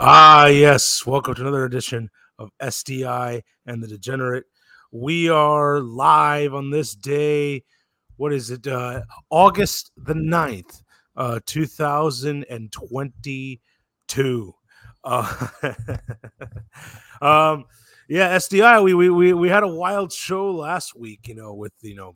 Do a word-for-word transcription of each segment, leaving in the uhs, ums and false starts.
Ah, yes. Welcome to another edition of S D I and the Degenerate. We are live on this day. What is it? Uh, August the ninth, uh, two thousand twenty-two. Uh, um, yeah, S D I, we, we, we, we had a wild show last week, you know, with, you know,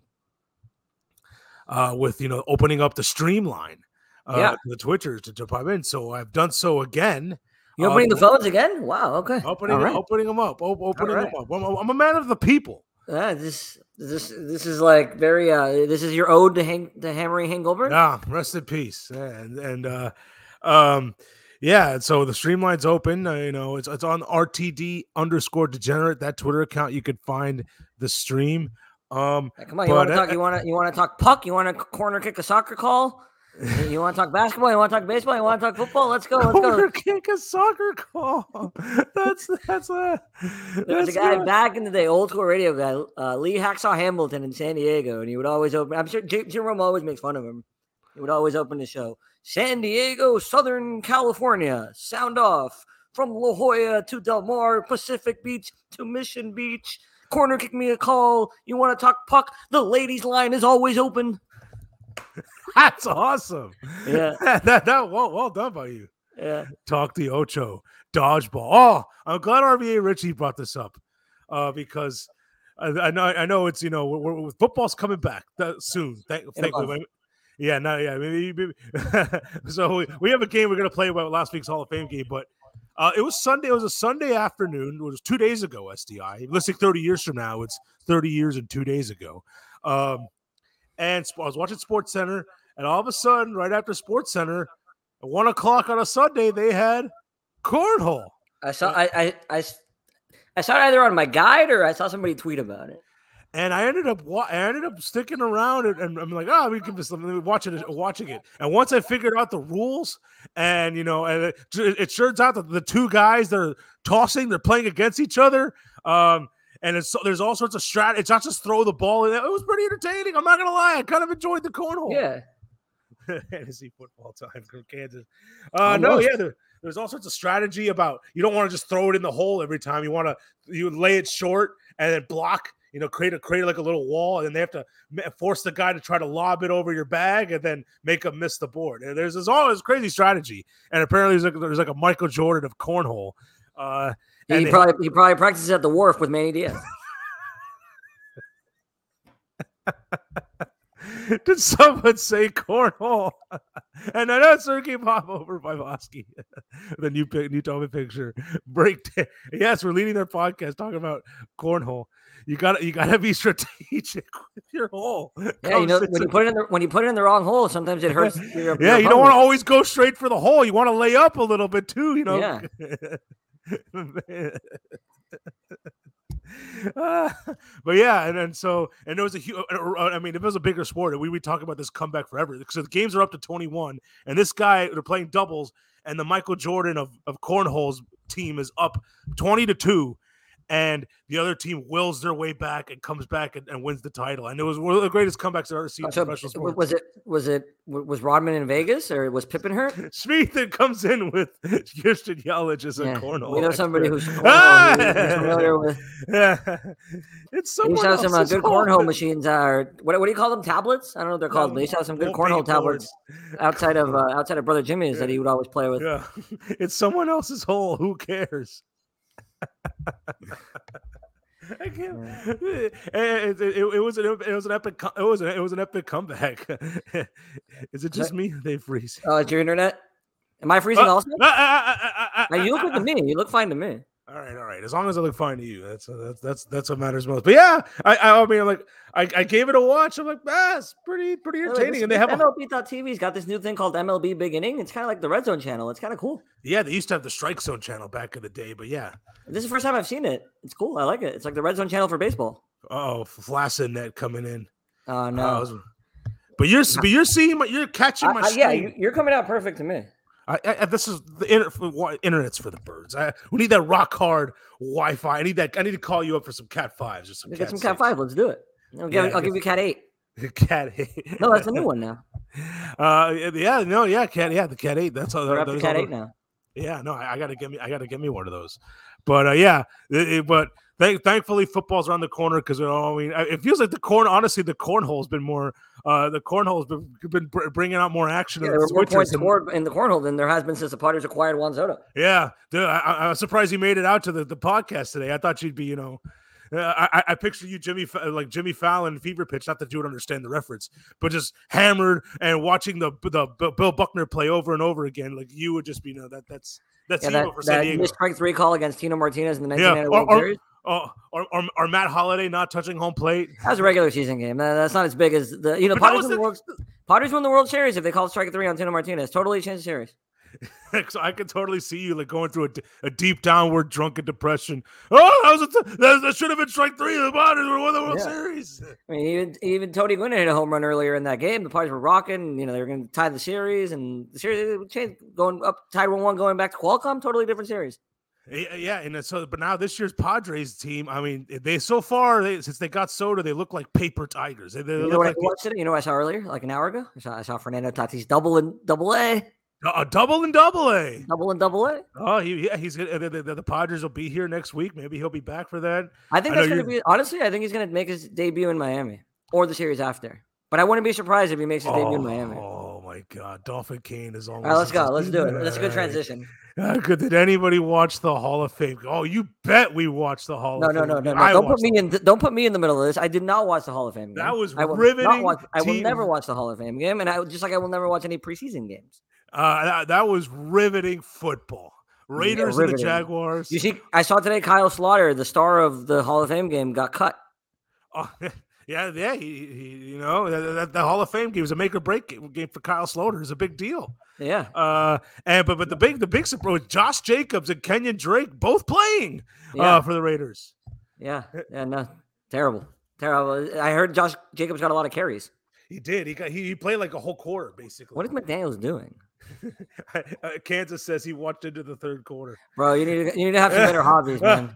uh, with, you know, opening up the streamline, uh, Yeah. the Twitchers to jump in. So I've done so again. You're Uh, opening the phones again? Wow. Okay. Opening, All right. opening them up, op- opening right. them up. I'm, I'm a man of the people. Uh, this this this is like very. Uh, this is your ode to hang to hammering Hank Goldberg. Yeah, rest in peace. And and uh, um, yeah. So the streamline's open. Uh, you know, it's it's on R T D underscore degenerate, that Twitter account. You could find the stream. Um, Hey, come on, you but, want to uh, talk? You want to you want to talk puck? You want to corner kick a soccer call? You want to talk basketball? You want to talk baseball? You want to talk football? Let's go. Let's corner go. kick a soccer call. That's that's a. There was a that's guy not- back in the day, old school radio guy, uh, Lee Hacksaw Hamilton in San Diego, and he would always open. I'm sure Jim Jim Rome always makes fun of him. He would always open the show. San Diego, Southern California, sound off from La Jolla to Del Mar, Pacific Beach to Mission Beach. Corner kick me a call. You want to talk puck? The ladies' line is always open. That's awesome. Yeah. that that well, well done by you. Yeah. Talk the Ocho, dodgeball. Oh, I'm glad R V A Richie brought this up, uh, because I, I know I know it's you know we're, we're, football's coming back that soon. Thank, In a thankfully, month. yeah, no, yeah. Maybe, maybe. So we, we have a game we're gonna play about last week's Hall of Fame game, but uh, it was Sunday. It was a Sunday afternoon. It was two days ago. S D I. Listing thirty years from now, it's thirty years and two days ago. Um, and I was watching Sports Center, and all of a sudden, right after Sports Center, at one o'clock on a Sunday, they had cornhole. I saw. I, I. I. I saw it either on my guide or I saw somebody tweet about it. And I ended up, wa- I ended up sticking around, and, and I'm like, oh, we can just watching it, watching it. And once I figured out the rules, and you know, and it, it turns out that the two guys that are tossing, they're playing against each other. Um, and it's there's all sorts of strat. It's not just throw the ball in. It was pretty entertaining. I'm not gonna lie. I kind of enjoyed the cornhole. Yeah. Fantasy football time from Kansas. Uh, no, Almost. yeah, there, there's all sorts of strategy about you don't want to just throw it in the hole every time. You want to you lay it short and then block. You know, create a create like a little wall, and then they have to ma- force the guy to try to lob it over your bag, and then make him miss the board. And there's this all this crazy strategy, and apparently there's like there's like a Michael Jordan of cornhole. Uh, and He they- probably he probably practices at the wharf with Manny Diaz. Did someone say cornhole? And I know Sergey pop over by Bosky. The new pic, new Tobin picture. Break. Yes, we're leading our podcast talking about cornhole. You got you got to be strategic with your hole. Yeah, you know when you put it in the when you put it in the wrong hole, sometimes it hurts. Your, yeah, your you don't want to opponent. always go straight for the hole. You want to lay up a little bit too. You know. Yeah. Uh, but yeah, and then so and there was a huge. I mean, if it was a bigger sport, we would talk about this comeback forever because the games are up to twenty-one, and this guy they're playing doubles, and the Michael Jordan of of cornhole's team is up twenty to two, and the other team wills their way back and comes back and, and wins the title, and it was one of the greatest comebacks I've ever seen in So professional w- sports. was it was it w- was Rodman in Vegas or was Pippen hurt? Smith then comes in with Houston Yelich as a Yeah, cornhole. we know somebody expert. who's, Ah! cornhole, who's familiar with. Yeah. It's They someone used to have some uh, else's good hole. cornhole machines. Are what, what do you call them? Tablets? I don't know what they're called. Yeah, They used to have some good little cornhole big tablets outside of uh, outside of Brother Jimmy's that he would always play with. Yeah, it's someone else's hole. Who cares? I can't. It, it, it, it was an it was an epic co- it was an, it was an epic comeback. Is it just me? They freeze. Oh, it's your internet. Am I freezing Uh, also? uh, uh, uh, uh, uh, Now, you look uh, good to me. You look fine to me. All right, all right. As long as I look fine to you, that's that's that's that's what matters most. But yeah, I I, I mean, I'm like, I, I gave it a watch. I'm like, ah, it's pretty pretty Hey, look, entertaining, this- and they this have a, M L B dot T V's got this new thing called M L B Big Inning. It's kind of like the Red Zone channel. It's kind of cool. yeah. They used to have the Strike Zone channel back in the day, but yeah. This is the first time I've seen it. It's cool. I like it. It's like the Red Zone channel for baseball. Oh, Flaccid net coming in. Oh no. Uh, was- but you're but you're seeing my you're catching my I- I- yeah, stream. you- you're coming out perfect to me. I, I, this is the inter, for what- internet's for the birds. I, we need that rock hard Wi-Fi. I need that. I need to call you up for some Cat fives or some Let's Cat get some Cat six. five. Let's do it. I'll give, Yeah, I'll give you Cat eight. Cat eight. No, that's a new one now. Uh, yeah, no, yeah, Cat, yeah, the Cat eight. That's all. We're up that to is Cat all eight the- now. Yeah, no, I, I gotta get me, I gotta get me one of those. But uh, yeah, it, it, but th- thankfully football's around the corner because you know, I mean, it feels like the corn. Honestly, the cornhole's been more. Uh, the cornhole's been been br- bringing out more action. Yeah, In there the were more switchers points than, scored in the cornhole than there has been since the Padres acquired Juan Soto. yeah, dude, I, I, I'm surprised you made it out to the, the podcast today. I thought you'd be, you know, uh, I, I picture you, Jimmy, like Jimmy Fallon, fever pitch. Not that you would understand the reference, but just hammered and watching the the, the Bill Buckner play over and over again. Like you would just be, you know, that that's that's Yeah, evil that, for San that Diego. missed strike three call against Tino Martinez in the Yeah, nineteen ninety or World or, Series. or, or, or, or Matt Holliday not touching home plate. That was a regular season game. That- That's not as big as the you know. But that Padres was won the, the- World, Padres won the World Series if they called strike three on Tino Martinez. Totally changed the series. So I could totally see you like going through a, d- a deep downward drunken depression. Oh, that was a t- that, that should have been strike three. The Padres were won the World Yeah. Series. I mean, even even Tony Gwynn hit a home run earlier in that game. The Padres were rocking. You know, they were going to tie the series, and the series changed, going up tied one one, going back to Qualcomm. Totally different series. Yeah, yeah, and so but now this year's Padres team, I mean, they so far they, since they got Soto, they look like paper tigers. They, they You look know what like I watched today? You know what I saw earlier, like an hour ago? I saw, I saw Fernando Tatis double and double A, a double and double A. double and double A. Oh, he, yeah, he's gonna, the, the, the Padres will be here next week. Maybe he'll be back for that. I think I that's know going to be honestly. I think he's going to make his debut in Miami or the series after. But I wouldn't be surprised if he makes his debut in Miami. Oh my God, Dolphin Kane is almost. All right, let's go. Let's do it. That's a good transition. Uh, good. Did anybody watch the Hall of Fame? Oh, you bet we watched the Hall No, of no, Fame. no, no, no. I Don't put watched me in. th- Don't put me in the middle of this. I did not watch the Hall of Fame game. That was I will riveting. Not watch, I will team- never watch the Hall of Fame game, and I just like I will never watch any preseason games. Uh, that, that was riveting football. Raiders and the riveting. Jaguars. You see, I saw today Kyle Slaughter, the star of the Hall of Fame game, got cut. Oh, yeah, yeah. He, he, you know, the, the, the Hall of Fame game was a make or break game, game for Kyle Slaughter. It's a big deal. Yeah. Uh, and but but the big the big surprise, Josh Jacobs and Kenyon Drake both playing Yeah. uh, for the Raiders. Yeah. Yeah. No. Terrible. Terrible. I heard Josh Jacobs got a lot of carries. He did. He got he, he played like a whole quarter basically. What is McDaniels doing? uh, Kansas says he watched into the third quarter. Bro, you need to, you need to have some better hobbies, man.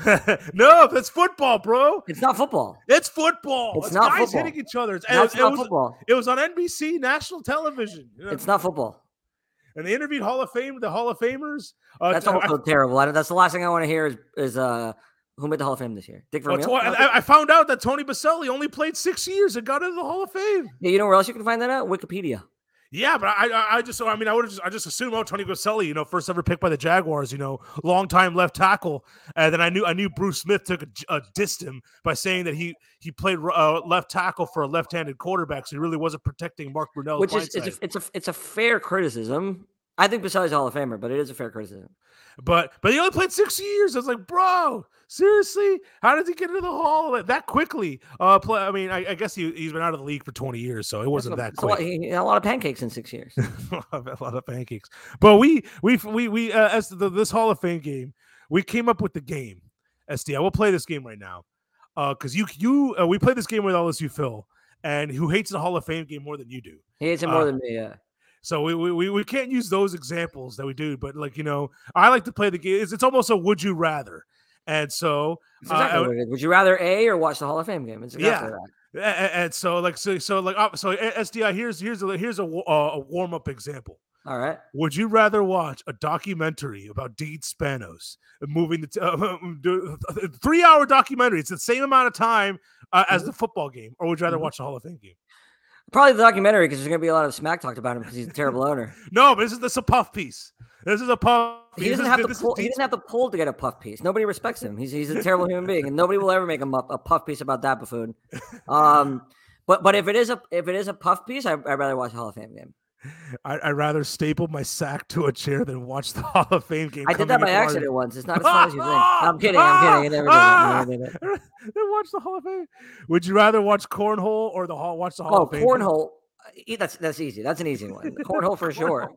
No, that's football, bro. It's not football. It's football. It's It's, not guys football. hitting each other. It's, That's it, not was, football. it was on N B C national television. You know? It's not football. And they interviewed Hall of Fame, the Hall of Famers. Uh, That's I- also terrible. I, that's the last thing I want to hear is is uh who made the Hall of Fame this year? Dick Well, Vermeil. to- I, I found out that Tony Baselli only played six years and got into the Hall of Fame. Yeah, you know where else you can find that out? Wikipedia. Yeah, but I, I, I just, I mean, I would have just, I just assumed, oh, Tony Baselli, you know, first ever picked by the Jaguars, you know, long time left tackle, and then I knew, I knew Bruce Smith took a, a dissed him by saying that he he played uh, left tackle for a left-handed quarterback, so he really wasn't protecting Mark Brunell's Which is blindside. it's a, it's a it's a fair criticism. I think Baselli's a Hall of Famer, but it is a fair criticism. But but he only played six years. I was like, bro, seriously, how did he get into the Hall that quickly? Uh, play, I mean, I, I guess he he's been out of the league for twenty years, so it wasn't that That's a lot- quick. he had a lot of pancakes in six years. a lot of pancakes. But we we we we uh, as the, this Hall of Fame game, we came up with the game. S D, I will play this game right now, uh, because you you uh, we played this game with L S U Phil, and who hates the Hall of Fame game more than you do. He hates it more Uh, than me. Yeah. So we, we we can't use those examples that we do, but like you know, I like to play the game. It's, it's almost a would you rather, and so That's exactly uh, what it is. Would you rather A or watch the Hall of Fame game? It's exactly Yeah. that. and, and so like so so like uh, so S D I here's here's a here's a, wa- uh, a warm up example. All right. Would you rather watch a documentary about Dean Spanos moving the t- uh, do- a three hour documentary? It's the same amount of time uh, as the football game, or would you rather Mhm. watch the Hall of Fame game? Probably the documentary because there's going to be a lot of smack talked about him because he's a terrible owner. No, but this is this is a puff piece. This is a puff. He piece. doesn't This have is- to this is pull. He Dean doesn't have to pull to get a puff piece. Nobody respects him. He's he's a terrible human being, and nobody will ever make him a, a puff piece about that buffoon. Um, but but if it is a if it is a puff piece, I, I'd rather watch a Hall of Fame game. I, I'd rather staple my sack to a chair than watch the Hall of Fame game. I did coming that by into our- accident once. It's not as fun as you think. I'm kidding. I'm kidding. I never did it. I never did it. Then watch the Hall of Fame. Would you rather watch cornhole or the hall? Watch the Hall Oh, of Fame. game? cornhole. Eh, That's that's easy. That's an easy one. Cornhole for sure.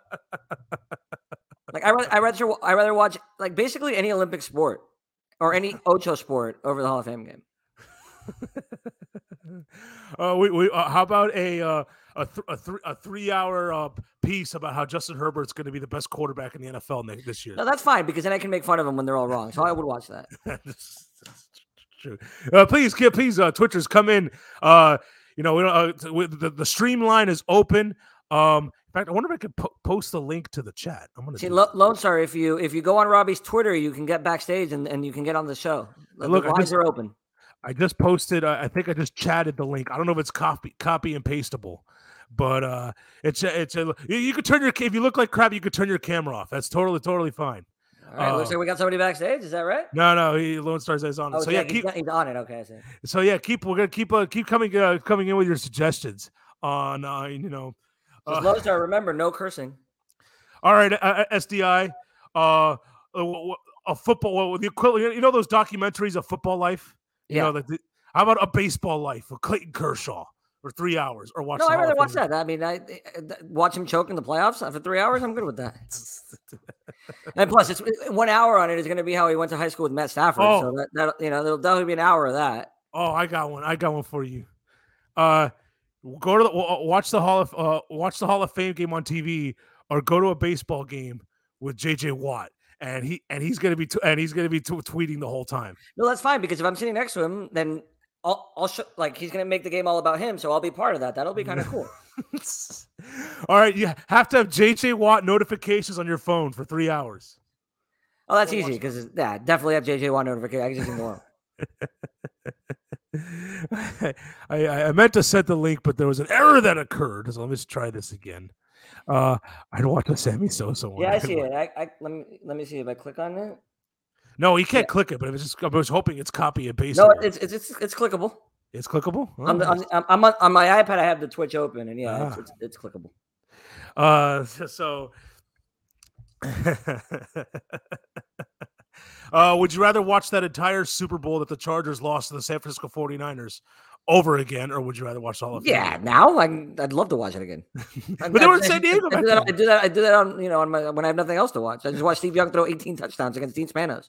Like I rather I rather I rather watch like basically any Olympic sport or any Ocho sport over the Hall of Fame game. Uh, we, we, uh, how about a uh, a, th- a, th- a three hour uh, piece about how Justin Herbert's going to be the best quarterback in the N F L next this year? No, that's fine because then I can make fun of them when they're all wrong. So I would watch that. That's- that's true. Uh, please, kid, please, uh, Twitchers, come in. Uh, you know, we don't, uh, t- we, the the stream line is open. Um, fact, I wonder if I could po- post the link to the chat. I'm gonna See, do Lo- that. Lone Star, if you if you go on Robbie's Twitter, you can get backstage and, and you can get on the show. The, And look, the I lines just, are open. I just posted. Uh, I think I just chatted the link. I don't know if it's copy, copy and pastable, but uh, it's a, it's a. You, you could turn your if you look like crap, you could turn your camera off. That's totally, totally fine. All right, Uh, looks like we got somebody backstage. Is that right? No, no, he, Lone Star says on it. Oh, So yeah, yeah, he's, keep. he's on it. Okay, I see. So yeah, keep. We're gonna keep. Uh, keep coming. Uh, coming in with your suggestions on. Uh, you know. Just Uh, Lone Star, remember, no cursing. all right, uh, S D I. Uh, a, a football. The equivalent. You know those documentaries of football life. You Yeah. know that. How about a baseball life with Clayton Kershaw for three hours, or watch? No, the I'd Hall rather of watch Fame? that. I mean, I, I watch him choke in the playoffs for three hours. I'm good with that. And plus, it's one hour on it is going to be how he went to high school with Matt Stafford. Oh. So that, that you know, there'll definitely be an hour of that. Oh, I got one. I got one for you. Uh, go to the, watch the Hall of uh, watch the Hall of Fame game on T V, or go to a baseball game with J J Watt, and he and he's gonna be t- and he's gonna be t- tweeting the whole time. No, that's fine because if I'm sitting next to him, then I'll, I'll show, like he's going to make the game all about him. So I'll be part of that. That'll be kind of cool. All right, you have to have J J Watt notifications on your phone for three hours. Oh, that's easy because yeah, definitely have J J Watt notification. I can just ignore I, I I meant to set the link, but there was an error that occurred. So let me just try this again. Uh, I'd watch the Sammy Sosa one. Yeah, I see it. I, I let me let me see if I click on it. No, you can't yeah. click it, but it was just I was hoping it's copy and paste. No, it's it's it's, it's clickable. It's clickable. Oh, I'm, nice. I'm, I'm on, on my iPad. I have the Twitch open, and yeah, ah. it's, it's, it's clickable. Uh, so. uh, would you rather watch that entire Super Bowl that the Chargers lost to the San Francisco forty-niners over again, or would you rather watch all of it? Yeah, now I, I'd love to watch it again. But they were in San Diego. I, I, do that, I do that. I do that on you know on my when I have nothing else to watch. I just watch Steve Young throw eighteen touchdowns against Dean Spanos.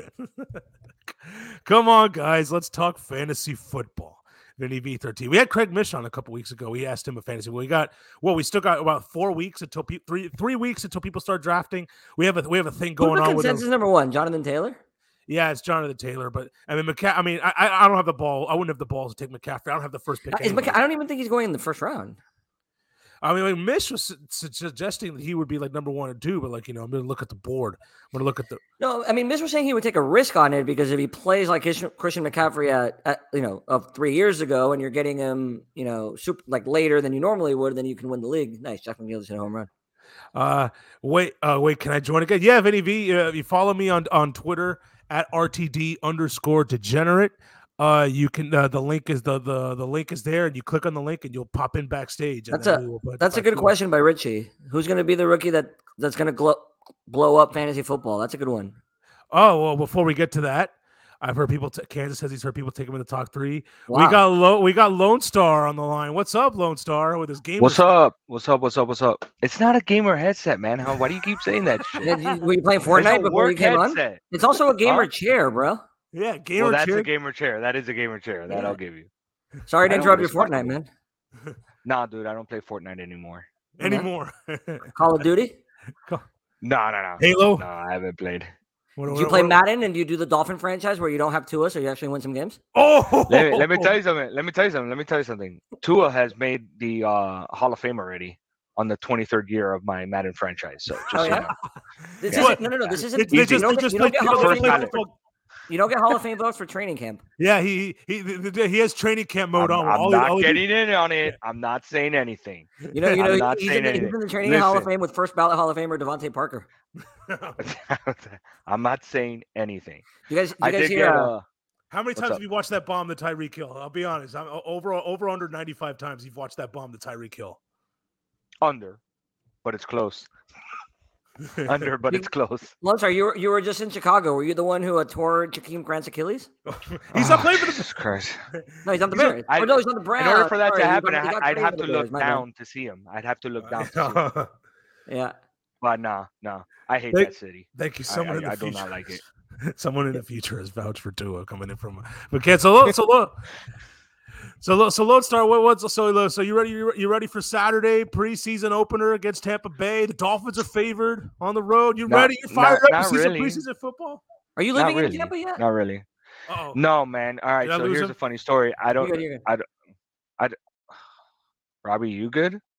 Come on, guys, let's talk fantasy football. Vinny V thirteen. We had Craig Mish on a couple weeks ago. We asked him a fantasy. Well, we got well, we still got about four weeks until pe- three three weeks until people start drafting. We have a we have a thing going Who's the on. Consensus with number one, Jonathan Taylor. Yeah, it's Jonathan Taylor, but I mean, McCa- I mean, I I don't have the ball. I wouldn't have the balls to take McCaffrey. I don't have the first pick. Is McC- I don't even think he's going in the first round. I mean, like Mish was su- suggesting that he would be like number one or two, but like you know, I'm going to look at the board. I'm going to look at the. No, I mean, Mish was saying he would take a risk on it because if he plays like Christian McCaffrey at, at you know of three years ago, and you're getting him, you know, super like later than you normally would, then you can win the league. Nice, Jeff McNeil hit a home run. Uh, wait, uh, wait, can I join again? Yeah, Vinny V, uh, you follow me on on Twitter at R T D underscore degenerate. Uh, you can uh, the link is the the the link is there, and you click on the link, and you'll pop in backstage. That's a that's a good question by Richie. Who's going to be the rookie that that's going to glow, blow up fantasy football? That's a good one. Oh well, before we get to that, I've heard people. T- Kansas says he's heard people take him in the top three. Wow. We got low. We got Lone Star on the line. What's up, Lone Star? With his game. What's up? What's up? What's up? What's up? It's not a gamer headset, man. How? Why do you keep saying that shit? Were you playing Fortnite before you came headset. on? It's also a gamer huh? chair, bro. Yeah, gamer well, that's chair. a gamer chair. That is a gamer chair. That yeah. I'll give you. Sorry to interrupt your Fortnite, man. Nah, dude, I don't play Fortnite anymore. Anymore. Call of Duty? No, no, no. Halo? No, I haven't played. What, Did what, you play what, Madden and do you do the Dolphin franchise where you don't have Tua so you actually win some games? Oh, let me, let me tell you something. Let me tell you something. Let me tell you something. Tua has made the uh, Hall of Fame already on the twenty-third year of my Madden franchise. So just oh, so yeah? you know. This yeah. isn't, no, no, no. This isn't. They, they you, just, don't, they just you, don't get Hall of Fame ballot. votes, you don't get Hall of Fame votes for training camp. Yeah, he he he, he has training camp mode I'm, on. I'm all not all getting in on it. I'm not saying anything. You know, you know, I'm not he's, saying in the, he's anything. in the training Listen. Hall of Fame with first ballot Hall of Famer Devontae Parker. I'm not saying anything. You guys, you I guys did hear? get, Uh, uh, How many times up? have you watched that bomb to Tyreek Hill? I'll be honest. I'm over over under ninety-five times you've watched that bomb to Tyreek Hill. Under, but it's close. Under, but it's close. Lone Star, you were you were just in Chicago. Were you the one who uh, tore Jakeem Grant's Achilles? He's not playing for the Jesus Christ. No, he's on the He's a- Bears. I- Oh, no, he's on the Browns. In order for that Sorry, to he happen, got- he I, got I'd traded have to to the Bears, look my bad. down to see him. I'd have to look down. To see him. Yeah. But no, no, I hate Thank- that city. Thank you. I, Someone I, in the I do future. not like it. Someone in the future has vouched for Tua coming in from. But can't so low, so low. So low, so Lone Star. What what's so low? So you ready? You ready for Saturday preseason opener against Tampa Bay? The Dolphins are favored on the road. You Not- ready? You fired not- up to not see some really. preseason football? Are you Not living in really. Tampa yet? Not really. Uh-oh. No, man. All right. Did I So lose here's him? a funny story. I You're don't. good, you're good. Robbie, you good?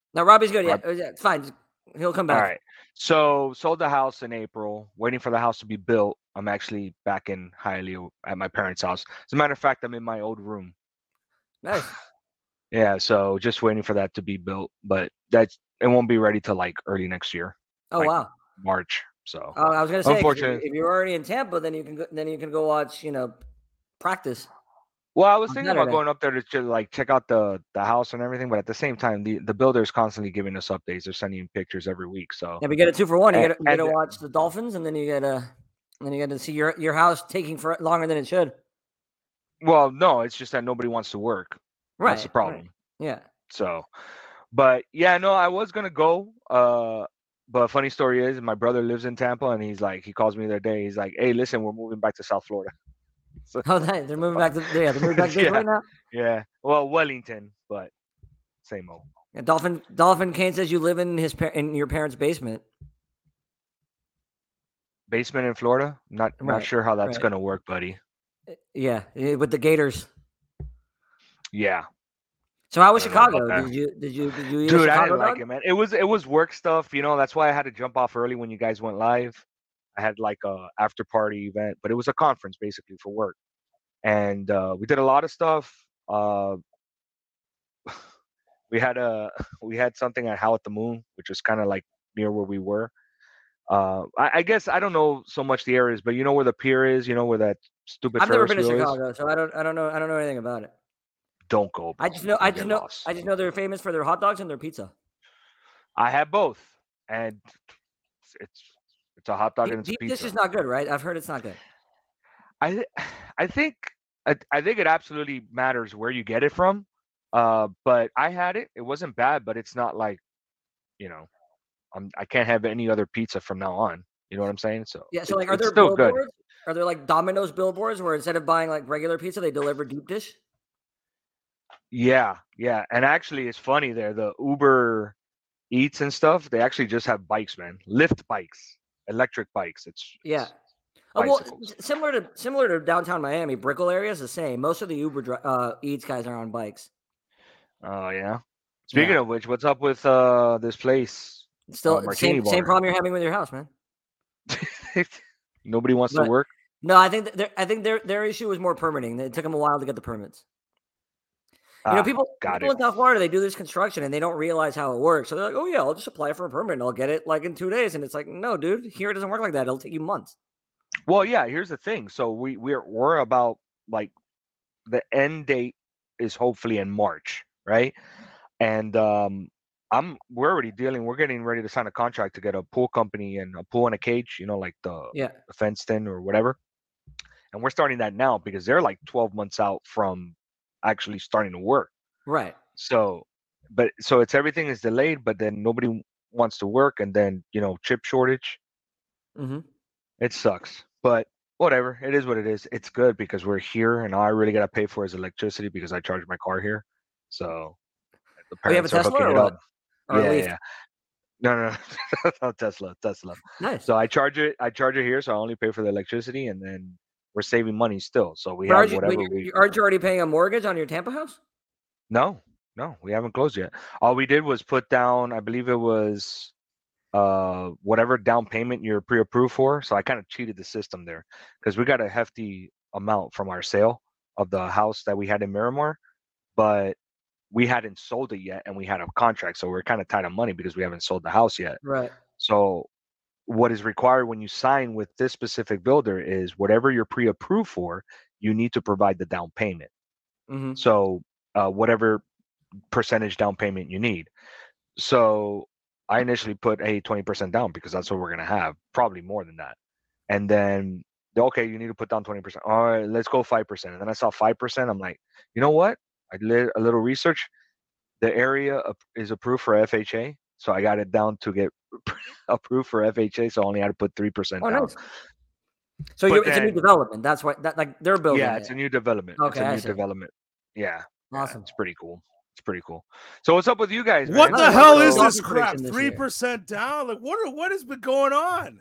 No, Robbie's good. Yeah, Rob- uh, yeah, it's fine. Just- He'll come All back. right. So sold the house in April, waiting for the house to be built. I'm actually back in Hialeah at my parents' house. As a matter of fact, I'm in my old room. Nice. Yeah, so just waiting for that to be built, but that's it won't be ready till like early next year, Oh like wow. March. So Uh, I was gonna say, 'cause if, unfortunately, if you're already in Tampa, then you can go, then you can go watch, you know, practice well, I was on thinking about Saturday. going up there to just like check out the the house and everything, but at the same time, the the builder is constantly giving us updates. They're sending me pictures every week. So Yeah, we get a two for one. You and, get to, you get to and watch the Dolphins, and then you get to then you get to see your your house taking for longer than it should. well, no, it's just that nobody wants to work. Right. That's the problem. Right. Yeah. So, but yeah, no, I was gonna go. Uh, but funny story is, my brother lives in Tampa, and he's like, he calls me the other day. He's like, "Hey, listen, we're moving back to South Florida." So, Oh, nice. They're moving back to yeah, they're moving back to yeah, right now. yeah. Well, Wellington, but same old. Yeah, Dolphin Dolphin Kane says you live in his par- in your parents' basement. Basement in Florida. Not not Right, sure how that's right. gonna work, buddy. Yeah, eh, with the Gators. Yeah, So how was I don't know about Chicago? that. Did you did you did you eat a dude, I Chicago didn't like dog? it, man. It was it was work stuff, you know. That's why I had to jump off early when you guys went live. I had like a after party event, but it was a conference basically for work, and uh, we did a lot of stuff. Uh, we had a we had something at How at the Moon, which was kind of like near where we were. Uh, I, I guess I don't know so much the areas, but you know where the pier is, you know where that stupid I've never Ferris been to wheel is. Chicago, so I don't I don't know I don't know anything about it. Don't go, I bro. just know I You'll just get know lost. I just know they're famous for their hot dogs and their pizza. I had both, and it's it's, it's a hot dog Deep, and it's a deep dish pizza. is not good, right? I've heard it's not good. I th- I think I, I think it absolutely matters where you get it from. Uh, but I had it. It wasn't bad, but it's not like, you know, I'm I can't have any other pizza from now on. You know what I'm saying? So Yeah, so it, like are it's there still good. billboards? Are there like Domino's billboards where instead of buying like regular pizza, they deliver deep dish? Yeah, yeah. And actually, it's funny there. The Uber Eats and stuff. They actually just have bikes, man. Lyft bikes, electric bikes. It's, Yeah. it's Oh, well, bicycles. s- similar to similar to downtown Miami, Brickell area is the same. Most of the Uber dri- uh, Eats guys are on bikes. Oh yeah. Speaking Yeah, of which, what's up with uh this place, It's uh, still the Martini same same Bar? problem you're having with your house, man. Nobody wants to But work. no, I think that their I think their their issue was more permitting. It took them a while to get the permits. You know, Ah, people got people it. in South Florida, they do this construction and they don't realize how it works. So they're like, "Oh yeah, I'll just apply for a permit and I'll get it like in two days." And it's like, "No, dude, here it doesn't work like that. It'll take you months." Well, yeah. Here's the thing. So we we're we're about like the end date is hopefully in March, right? And um, I'm we're already dealing. We're getting ready to sign a contract to get a pool company and a pool and a cage. You know, like the, Yeah. the fenced in or whatever. And we're starting that now because they're like twelve months out from actually starting to work. Right. So, but so it's everything is delayed, but then nobody wants to work, and then you know chip shortage. Mm-hmm. It sucks, but whatever. It is what it is. It's good because we're here, and all I really gotta pay for is electricity because I charge my car here. So the Oh, you have a parents are Tesla hooking or it what? up. Or a Yeah, yeah, Leaf? yeah. No, no, no, no, Tesla, Tesla. Nice. So I charge it. I charge it here, so I only pay for the electricity, and then we're saving money still. So we But have aren't you, but whatever you, we. you- aren't you already paying a mortgage on your Tampa house? No, no, we haven't closed yet. All we did was put down. I believe it was uh whatever down payment you're pre-approved for. So I kind of cheated the system there because we got a hefty amount from our sale of the house that we had in Miramar, but we hadn't sold it yet and we had a contract, so we're kind of tight on money because we haven't sold the house yet. Right. So what is required when you sign with this specific builder is whatever you're pre-approved for, you need to provide the down payment. Mm-hmm. So uh, whatever percentage down payment you need. So I initially put a twenty percent down because that's what we're gonna have, probably more than that. And then okay, you need to put down twenty percent. All right, let's go five percent. And then I saw five percent. I'm like, you know what? I did a little research. The area is approved for F H A, so I got it down to get approved for F H A. So I only had to put three percent Oh, down. nice. So But you, it's a new then- development. That's why that like they're building. Yeah, it. it's a new development. Okay, it's a I new see. development. Yeah, yeah, Awesome. it's pretty cool. It's pretty cool. So what's up with you guys, What man? the No, hell what's is the this Dolphin crap? prediction this Three year? percent down? Like what? Are, what has been going on?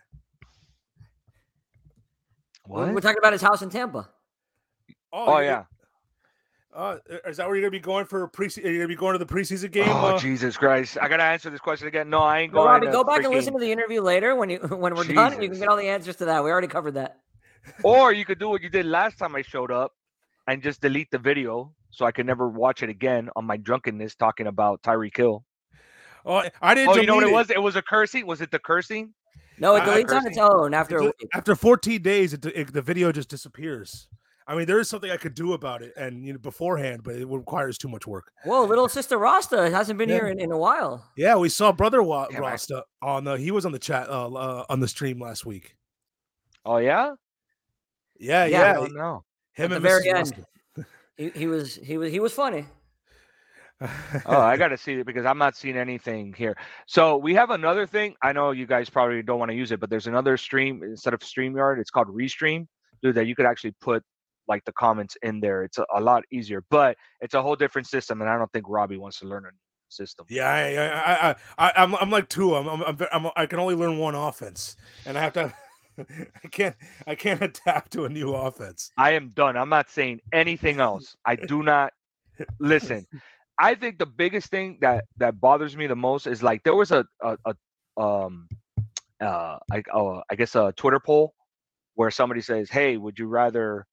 We're, we're What? talking about his house in Tampa. Oh you- yeah. Uh, is that where you're gonna be going for pre? Are you gonna be going to the preseason game? Oh uh? Jesus Christ! I gotta answer this question again. No, I ain't Well, going. Robbie, to go back freaking... and listen to the interview later when you when we're done. And you can Jesus. get all the answers to that. We already covered that. Or you could do what you did last time I showed up, and just delete the video so I could never watch it again on my drunkenness talking about Tyreek Hill. Oh, I didn't. Oh, you know what it delete was? It was a cursing. Was it the cursing? No, it I- I deletes on its cursing. own after a It- week. After fourteen days, it, it, the video just disappears. I mean, there is something I could do about it, and you know, beforehand, but it requires too much work. Whoa, little sister Rasta hasn't been Yeah. here in, in a while. Yeah, we saw brother Wa- Damn, I- Rasta on the. He was on the chat uh, uh, on the stream last week. Oh yeah. Yeah, Yeah, yeah. I don't know. Him At the and very Missus end. He, he was he was he was funny. Rasta. Oh, I gotta see it because I'm not seeing anything here. So we have another thing. I know you guys probably don't want to use it, but there's another stream instead of StreamYard. It's called Restream, dude. That you could actually put like the comments in there. It's a, a lot easier, but it's a whole different system, and I don't think Robbie wants to learn a new system. Yeah, I, I, I, I, I'm, I'm like two. I'm, I'm, I'm, I'm, I can only learn one offense, and I have to. I can't, I can't adapt to a new offense. I am done. I'm not saying anything else. I do not listen. I think the biggest thing that that bothers me the most is like there was a a, a um uh I uh, I guess a Twitter poll where somebody says, "Hey, would you rather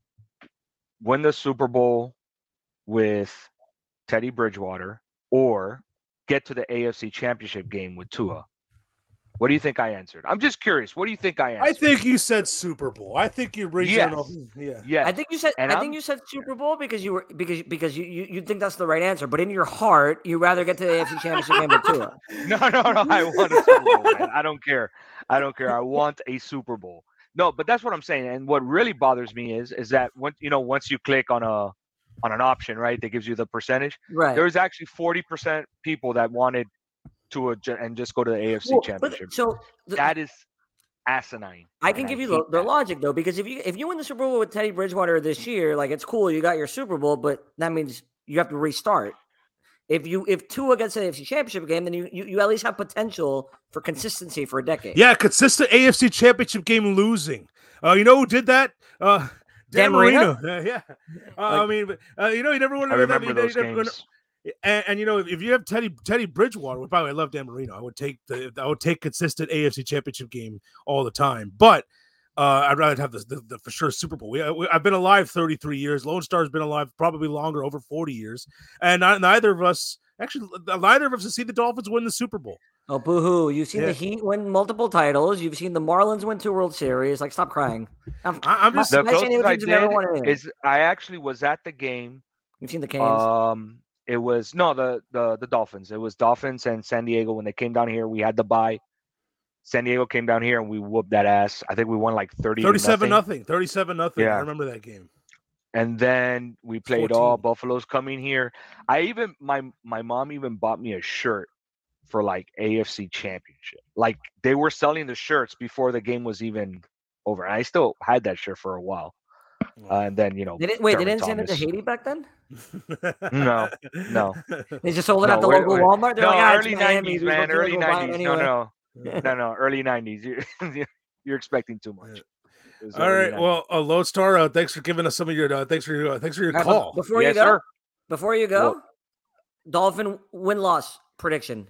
win the Super Bowl with Teddy Bridgewater or get to the A F C Championship game with Tua?" What do you think I answered? I'm just curious. What do you think I answered? I think you said Super Bowl. I think you reached Yes. enough. Yeah. Yes. I think you said And I I'm- think you said Super Bowl because you were because because you, you you think that's the right answer, but in your heart you rather get to the A F C Championship game with Tua. No, no, no. I want a Super Bowl, man. I don't care. I don't care. I want a Super Bowl. No, but that's what I'm saying. And what really bothers me is is that when you know once you click on a on an option, right, that gives you the percentage. Right. There's actually forty percent people that wanted to a, and just go to the A F C Well, but- Championship. so the, That is asinine. I can and give you hate the, the that. logic though, because if you if you win the Super Bowl with Teddy Bridgewater this year, like it's cool, you got your Super Bowl, but that means you have to restart. If you if Tua gets an A F C Championship game, then you, you you at least have potential for consistency for a decade. Yeah, consistent A F C Championship game losing. Uh, you know who did that? Uh, Dan, Dan Marino? Marino. Uh, yeah. Uh, Like- I mean, uh, you know, you never want I to. remember you those never gonna- games. And, and you know, if you have Teddy Teddy Bridgewater, well, by the way, I love Dan Marino. I would take the I would take consistent A F C Championship game all the time. But uh, I'd rather have the, the, the for sure Super Bowl. We, we, I've been alive thirty-three years. Lone Star's been alive probably longer, over forty years, and not, neither of us actually neither of us have seen the Dolphins win the Super Bowl. Oh, boo-hoo. You've seen Yeah. the Heat win multiple titles. You've seen the Marlins win two World Series. Like, stop crying. I'm, I, I'm just The My San Diego closest I teams have never did won anything. is I actually was at the game. You've seen the Canes. Um, it was no the the the Dolphins. It was Dolphins and San Diego when they came down here. We had the bye. San Diego came down here and we whooped that ass. I think we won like thirty. to thirty-seven nothing. nothing, thirty-seven nothing. I Yeah. remember that game. And then we played all fourteen. Buffalo's coming here. I even my my mom even bought me a shirt for like A F C Championship. Like they were selling the shirts before the game was even over. And I still had that shirt for a while. Uh, and then you know, they didn't, wait, they Thurman didn't send it to Thomas. Haiti back then? No, no. They just sold it No, at the we're- local we're- Walmart? They're no, like, ah, it's early Miami. nineties, We're man. gonna Early go buy it nineties. anyway. No, no, no, no. Early nineties. You you're expecting too much. It was All early right. nineties. Well, uh, Lone Star, uh, thanks for giving us some of your uh, thanks for your uh, thanks for your All right, but call. Before yes, you go, sir. before you go, What? Dolphin win-loss prediction.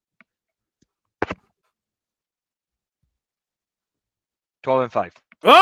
Twelve and five.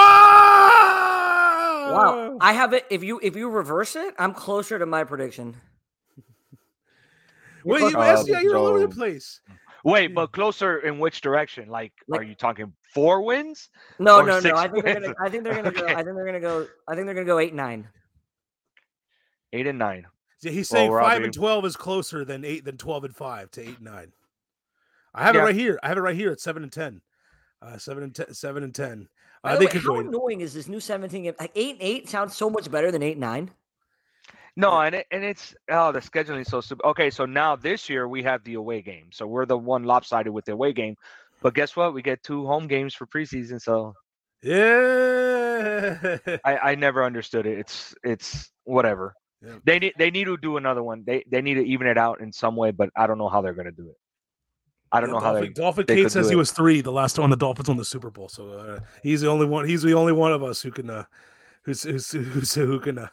Oh! Wow, I have it. If you if you reverse it, I'm closer to my prediction. You're Well, you, closer. Uh, yeah, you're all over the so- place. Wait, Yeah. but closer in which direction? Like, Like- are you talking four wins? no, or no, no. six I think they're wins. gonna. I think they're gonna go. Okay. I think they're gonna go. I think they're gonna go eight nine. Eight and nine. Yeah, he's Well, saying five Robbie- and twelve is closer than eight than twelve and five to eight and nine. I have Yeah. it right here. I have it right here at seven and ten. Uh, seven and ten. Seven and ten. By Uh, the they way, could how go. eight- annoying is this new seventeen game? Like eight and eight sounds so much better than eight and nine. No, and it, and it's oh the scheduling is so super. Okay, so now this year we have the away game, so we're the one lopsided with the away game. But guess what? We get two home games for preseason. So Yeah. I, I never understood it. It's it's whatever. Yeah. They need they need to do another one. They they need to even it out in some way, but I don't know how they're gonna do it. I don't Yeah, know how Dolphin, they. Dolphin they Kate could says do he it. was three the last time the Dolphins won the Super Bowl. So uh, he's the only one. He's the only one of us who can uh, who's, who's, who's who can uh,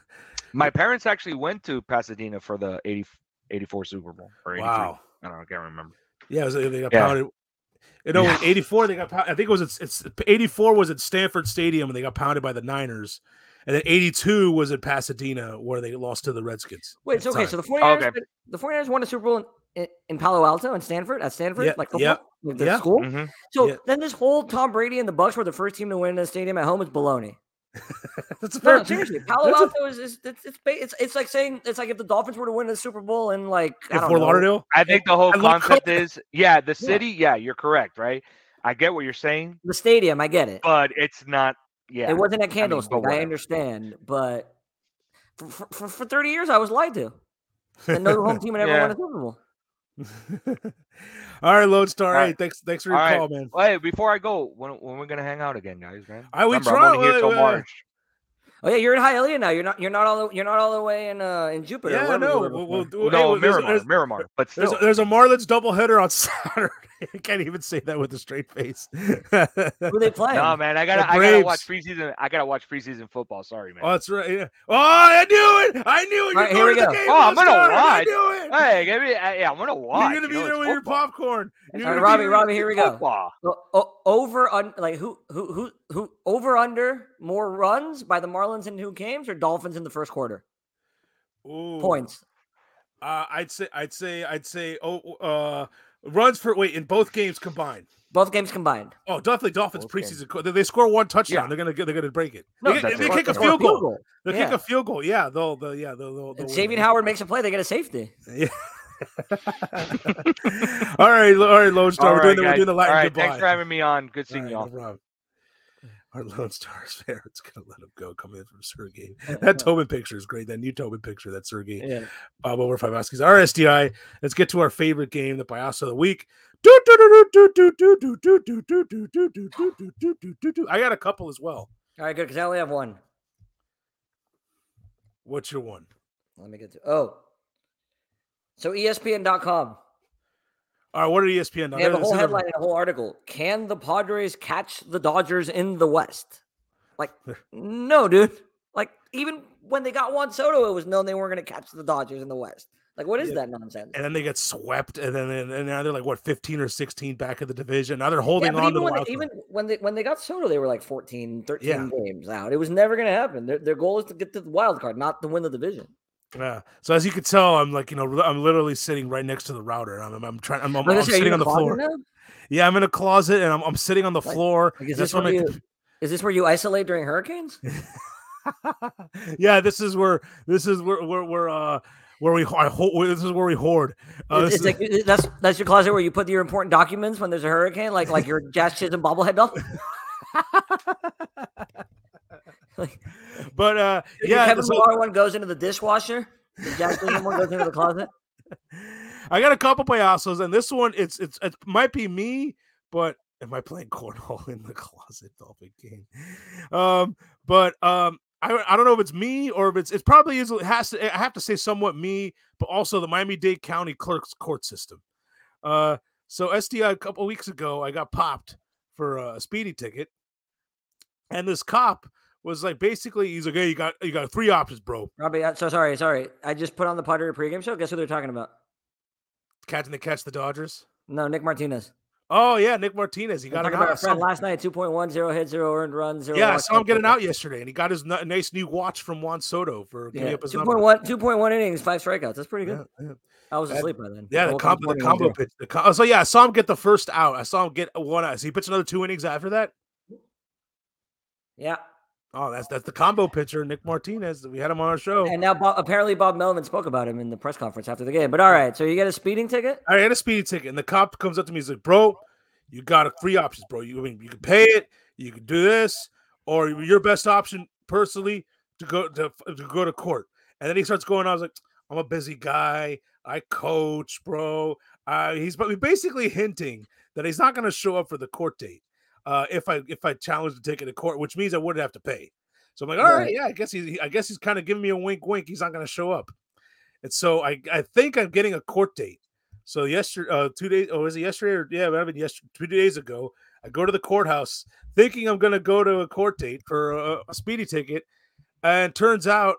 My parents actually went to Pasadena for the eighty, eighty-four Super Bowl or eighty-three. Wow. I don't know. I can't remember. Yeah, it was, they got Yeah. pounded. You know, Yeah. in eighty-four they got. I think it was it's, it's eighty-four was at Stanford Stadium and they got pounded by the Niners, and then eighty-two was at Pasadena where they lost to the Redskins. Wait, so At okay, time. so the 49ers, Okay. the 49ers won a Super Bowl in, in Palo Alto and Stanford at Stanford, Yeah, like yeah, football, with the yeah. school. hmm So Yeah. then this whole Tom Brady and the Bucks were the first team to win in the stadium at home is baloney. That's a No, no, fair- seriously, Palo that's a- Alto is, is it's, it's ba- it's it's like saying it's like if the Dolphins were to win the Super Bowl in like I in don't Fort know, Lauderdale. I think the whole I love concept Coke. is, yeah, the city. Yeah, you're correct, right? I get what you're saying, the stadium. I get it. but it's not. Yeah, It wasn't at but Candlestick. I, whatever. understand, but for, for, for, for thirty years I was lied to. And no home team had ever Yeah. won a Super Bowl. All right, Lodestar. All right. Hey, thanks, thanks for your All right. call, man. Wait, before I go, when when we're gonna hang out again, guys, man? I- we Remember, try- I'm only here wait, till wait, March. Oh yeah, you're in Hialeah now. You're not. You're not all. The, you're not all the way in uh in Jupiter. Yeah, wherever you no, were we'll, before. we'll do. No, hey, well, there's, Miramar, there's, Miramar, but there's, still. a, there's a Marlins doubleheader on Saturday. I can't even say that with a straight face. Who they playing? No, man, I gotta, The I gotta watch Braves. preseason. I gotta watch preseason football. Sorry, man. Oh, that's right. Yeah. Oh, I knew it. I knew it. All right, You're here going we to the go. game. Oh, I'm gonna Lodestar. I watch. knew it. Hey, give me, uh, yeah, I'm gonna watch. You're gonna be you know, there it's with your football. popcorn. You're All right, gonna be Robbie, there- Robbie, here we go. Football. O- o- over on like who who who who over under more runs by the Marlins in two games or Dolphins in the first quarter Ooh. points. Uh, I'd say, I'd say, I'd say. Oh, uh, runs for wait in both games combined. Both games combined. Oh, definitely Dolphins Both games. preseason. co- They, they score one touchdown. Yeah. They're gonna get. They're gonna break it. No, they that's they it. kick a Score field goal. They Yeah. kick a field goal. Yeah, they'll. they'll yeah, they'll. they'll, they'll And win Xavier it. Howard makes a play. They get a safety. Yeah. all right, all right, Lodestar. All We're right, doing the, we're guys. doing the Latin All right, goodbye. thanks for having me on. Good All seeing right, y'all. no problem. Our Lodestar's parents gonna let him go. Coming in from Sergey. That Tobin picture is great. That new Tobin picture. That Sergey. Yeah. Bob over five Oscars. R S D I. Let's get to our favorite game, the Payaso of the week. Do, do, do, do, do, do, do, do, do, do, do, do, do, do, do, do, do, do, do. I got a couple as well. All right, good. Because I only have one. What's your one? Let me get to. Oh. So E S P N dot com. All right, what are E S P N? They have a whole headline and a whole article. Can the Padres catch the Dodgers in the West? Like, no, dude. Like, even when they got Juan Soto, it was known they weren't going to catch the Dodgers in the West. Like, what is Yeah. that nonsense? And then they get swept, and then and now they're like what fifteen or sixteen back of the division. Now they're Yeah, holding but on even to the when, wild they, card. even when they when they got Soto, they were like fourteen, thirteen Yeah. games out. It was never going to happen. Their, their goal is to get to the wild card, not to win the division. Yeah. So as you can tell, I'm like you know I'm literally sitting right next to the router. I'm I'm trying. I'm, I'm, I I'm was gonna say, are you sitting in on the closet floor. now? Yeah, I'm in a closet and I'm I'm sitting on the Like- floor. Like, is That's this when where my you is this where you isolate during hurricanes? yeah, this is where this is where where where uh where we I ho- this is where we hoard. Uh, It's, this it's is- like that's that's your closet where you put your important documents when there's a hurricane, like like your Jazz Chisholm bobblehead doll. Like, but uh your yeah, Kevin so- Millar one goes into the dishwasher. The Jazz Chisholm one goes into the closet. I got a couple payasos, and this one it's it's it might be me, but am I playing cornhole in the closet Dolphin game? Um, but um, I I don't know if it's me or if it's it's probably is it has to I have to say somewhat me, but also the Miami-Dade County Clerk's court system. Uh, so S D I a couple weeks ago, I got popped for a speeding ticket, and this cop was like basically he's like, hey, you got you got three options, bro. Robbie, uh, so sorry, sorry. I just put on the Padre pregame show. Guess who they're talking about? Catching the catch the Dodgers. No, Nick Martinez. Oh yeah, Nick Martinez. He They're got an talking about out. our friend last night. Two point one, zero hit, zero earned runs, zero. Yeah, I walks, saw him get an no out yesterday, and he got his n- nice new watch from Juan Soto for giving Yeah, up his two number. point one, two point one innings, five strikeouts. That's pretty good. Yeah, yeah. I was That- asleep by then. Yeah, I the, woke up com- this the morning combo and pitch. The com- oh, so yeah, I saw him get the first out. I saw him get one out. So he pitched another two innings after that. Yeah, Oh, that's that's the combo pitcher, Nick Martinez. We had him on our show. and now Bob, apparently Bob Melvin spoke about him in the press conference after the game. But all right, so you get a speeding ticket. I had a speeding ticket, and the cop comes up to me. He's like, "Bro, you got a three options, bro. You I mean you can pay it, you can do this, or your best option personally to go to, to go to court." And then he starts going. I was like, "I'm a busy guy. I coach, bro." Uh, he's but basically hinting that he's not going to show up for the court date uh, if I if I challenge the ticket to court, which means I wouldn't have to pay. So I'm like, all right, Right. yeah, I guess he's I guess he's kind of giving me a wink, wink. He's not going to show up, and so I I think I'm getting a court date. So yesterday, uh, two days, oh, was it yesterday? Or, yeah, it might have been yesterday, two days ago. I go to the courthouse thinking I'm going to go to a court date for a, a speedy ticket, and turns out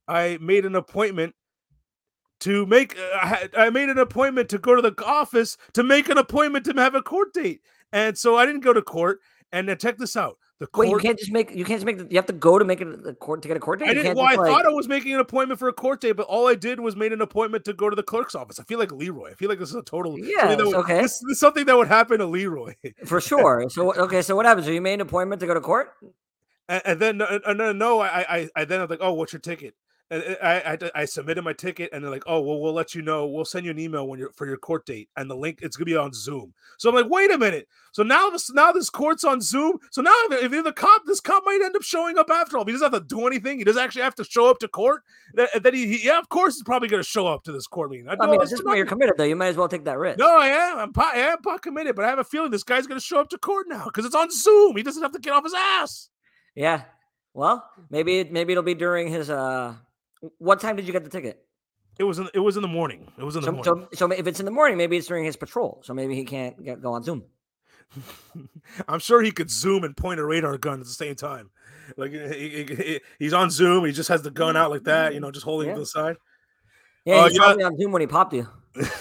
I made an appointment to make. Uh, I, had, I made an appointment to go to the office to make an appointment to have a court date, and so I didn't go to court. And then check this out: the court. Wait, you can't just make. You can't just make. The, you have to go to make it a court to get a court date. I You didn't. can't Well, I just, like, thought I was making an appointment for a court date, but all I did was made an appointment to go to the clerk's office. I feel like Leroy. I feel like this is a total. Yeah, that would, okay. This, this is something that would happen to Leroy. For sure. So okay, so what happens? So you made an appointment to go to court? And, and then and then no, I I I then I'm like, oh, what's your ticket? And I, I I submitted my ticket, and they're like, oh, well, we'll let you know. We'll send you an email when you're for your court date, and the link it's gonna be on Zoom. So I'm like, wait a minute. So now this now this court's on Zoom. So now if, if you're the cop, this cop might end up showing up after all. He doesn't have to do anything. He doesn't actually have to show up to court. Then, then he, he yeah, of course, he's probably gonna show up to this court meeting. I, I mean, at this point, you're committed, though. You might as well take that risk. No, I am. I'm pot, I am pot committed, but I have a feeling this guy's gonna show up to court now because it's on Zoom. He doesn't have to get off his ass. Yeah. Well, maybe maybe it'll be during his uh. What time did you get the ticket? It was in, it was in the morning. It was in the so, morning. So, so if it's in the morning, maybe it's during his patrol. So maybe he can't get, go on Zoom. I'm sure he could zoom and point a radar gun at the same time. Like he, he, he, he's on Zoom. He just has the gun out like that, you know, just holding yeah. it to the side. Yeah, uh, he's probably on Zoom when he popped you.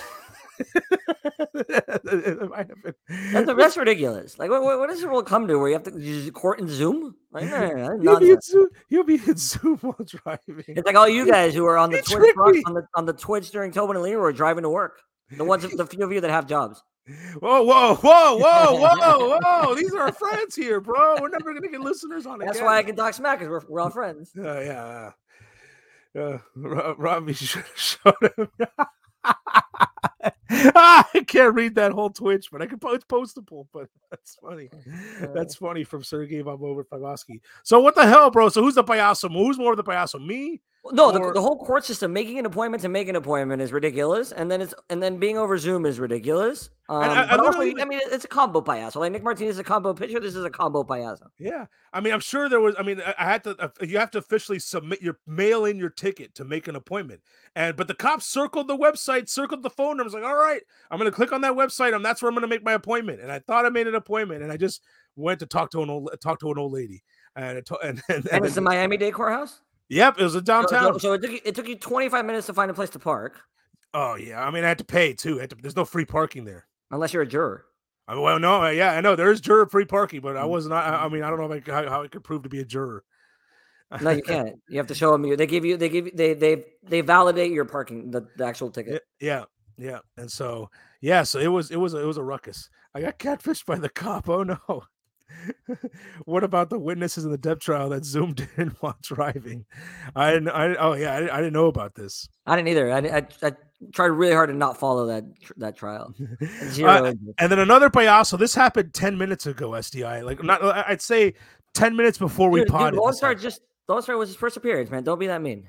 that's, that's ridiculous. Like, what, what does it all come to where you have to use court and Zoom? Like, no, no, no, you'll, be in Zoom you'll be in Zoom while driving. It's like all you guys who are on the it's Twitch on the on the Twitch during Tobin and Leroy driving to work. The ones, the few of you that have jobs. Whoa, whoa, whoa, whoa, whoa, whoa! These are our friends here, bro. We're never gonna get listeners on it. That's again. why I can talk smack because we're we're all friends. Uh, yeah, uh, Robbie should have showed him. I can't read that whole Twitch, but I can post postable. But that's funny. That's funny from Sergey Pavoski. So what the hell, bro? So who's the payaso? Who's more of the payaso? Me? No, or... the, the whole court system, making an appointment to make an appointment is ridiculous, and then it's and then being over Zoom is ridiculous. Um, I, I, but also, I mean, it's a combo payaso. Like Nick Martinez is a combo pitcher. This is a combo payaso. Yeah, I mean, I'm sure there was. I mean, I had to. You have to officially submit your mail in your ticket to make an appointment, and but the cops circled the website, circled the phone number. I was like, all right, I'm going to click on that website, and that's where I'm going to make my appointment. And I thought I made an appointment, and I just went to talk to an old talk to an old lady, and it, and and, and, and it's the Miami-Dade courthouse. Yep, it was a downtown. So, so it took you, it took you twenty-five minutes to find a place to park. Oh yeah, I mean I had to pay too. I had to, there's no free parking there unless you're a juror. I, well, no, yeah, I know there is juror free parking, but I wasn't. I, I mean, I don't know if I, how, how I could prove to be a juror. No, you can't. You have to show them. You. They give you. They give. You, they they they validate your parking. The, the actual ticket. Yeah, yeah, and so yeah, so it was it was it was a ruckus. I got catfished by the cop. Oh no. What about the witnesses in the death trial that zoomed in while driving? I didn't. I oh yeah, I, I didn't know about this. I didn't either. I, I, I tried really hard to not follow that that trial. uh, and then another payaso. This happened ten minutes ago. S D I like not. I'd say ten minutes before we dude, potted. Dude, Lone Star just Lone Star was his first appearance. Man, don't be that mean.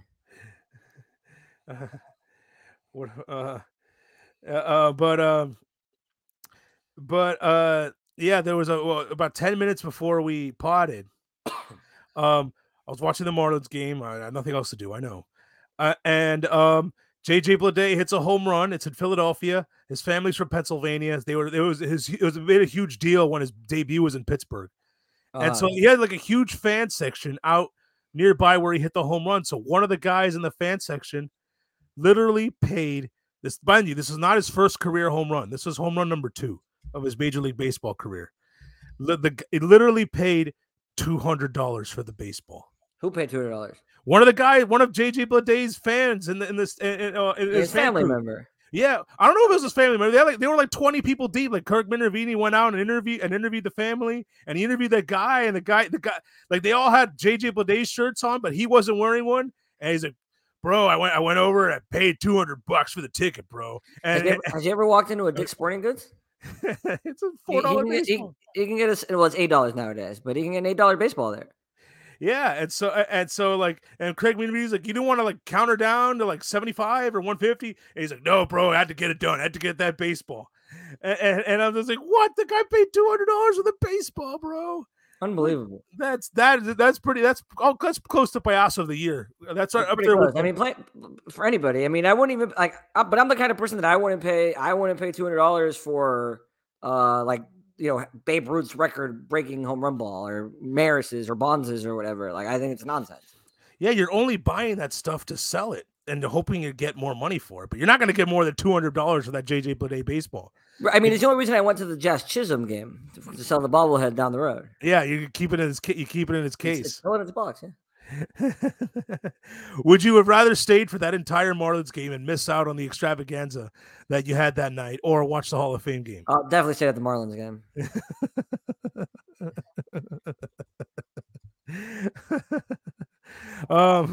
Uh, what? Uh, uh, but um, but uh. Yeah, there was a well, about ten minutes before we potted. um, I was watching the Marlins game. I had nothing else to do. I know, uh, and um, J J Bleday hits a home run. It's in Philadelphia. His family's from Pennsylvania. They were. It was his. It was made a huge deal when his debut was in Pittsburgh, uh, and so he had like a huge fan section out nearby where he hit the home run. So one of the guys in the fan section literally paid this. Mind you, this is not his first career home run. This was home run number two of his Major League Baseball career. The, it literally paid two hundred dollars for the baseball. Who paid two hundred dollars? One of the guys, one of J J Bleday's fans in the in this in, uh, in his, his family group. member. Yeah, I don't know if it was his family member. They like they were like twenty people deep. Like Kirk Minervini went out and interviewed and interviewed the family, and he interviewed that guy, and the guy, the guy, like they all had J J Bleday's shirts on, but he wasn't wearing one. And he's like, "Bro, I went I went over and I paid two hundred bucks for the ticket, bro." And has you, ever, has you ever walked into a Dick's Sporting Goods? It's a four dollar baseball. He, he can get a well, it's eight dollars nowadays, but he can get an eight dollar baseball there. Yeah, and so and so like and Craig Meany's like, you didn't want to like counter down to like seventy five or one fifty, and he's like, no, bro, I had to get it done. I had to get that baseball, and, and, and I'm just like, what? The guy paid two hundred dollars for the baseball, bro. Unbelievable. That's that. That's pretty. That's oh, that's close to payaso of the year. That's, that's up there. With, I mean, play, for anybody. I mean, I wouldn't even like. I, but I'm the kind of person that I wouldn't pay. I wouldn't pay two hundred dollars for, uh, like you know, Babe Ruth's record breaking home run ball or Maris's or Bonds's or whatever. Like, I think it's nonsense. Yeah, you're only buying that stuff to sell it and hoping you get more money for it, but you're not going to get more than two hundred dollars for that J J Bleday baseball. I mean, it's the only reason I went to the Jazz Chisholm game to, to sell the bobblehead down the road. Yeah, you keep it in its you keep it in its case. It's, it's still in its box. Yeah. Would you have rather stayed for that entire Marlins game and miss out on the extravaganza that you had that night, or watch the Hall of Fame game? I'll definitely stay at the Marlins game. um,